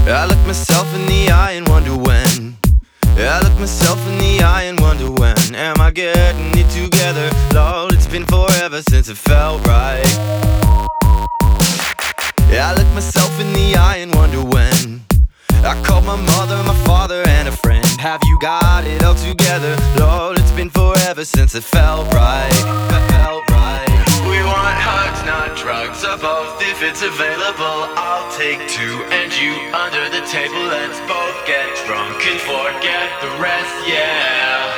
I look myself in the eye and wonder when. I look myself in the eye and wonder when. Am I getting it together? Lord, it's been forever since it felt right. I look myself in the eye and wonder when. I called my mother, my father, and a friend. Have you got it all together? Lord, it's been forever since it felt right. We want hugs, not drugs, or both. If it's available, I'll take two. And you under the table, let's both get drunk and forget the rest, yeah.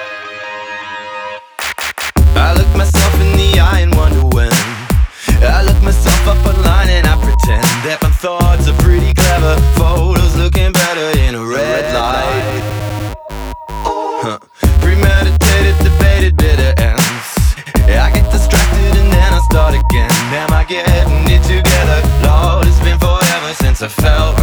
I look myself in the eye and wonder when. I look myself up online and I pretend that my thoughts are pretty clever. Photos looking better in a red light. Premeditated, debated, bitter ends. I get distracted and then I start again. Am I getting it together? Lord, it's been forever since I felt